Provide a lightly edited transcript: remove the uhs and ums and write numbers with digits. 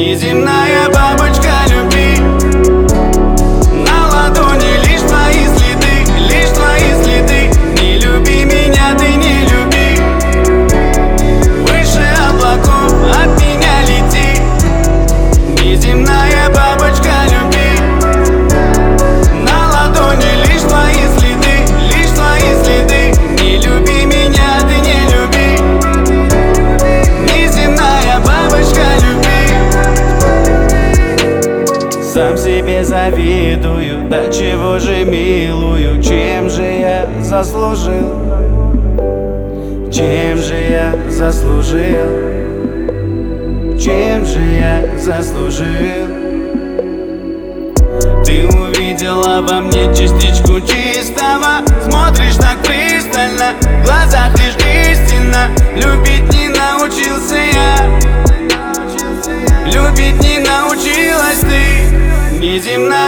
Неземная бабочка любви. На ладони лишь твои следы, лишь твои следы. Не люби меня, ты не люби. Выше облаков от меня лети. Неземная бабочка любви. На ладони лишь твои следы, лишь твои следы. Не люби меня, ты не люби. Неземная бабочка любви. Сам себе завидую, да чего же милую. Чем же я заслужил? Чем же я заслужил? Чем же я заслужил? Ты увидела во мне частичку чистого. Смотришь так пристально, в глазах лишь истина. Любить не научился я, любить не научилась ты. Неземная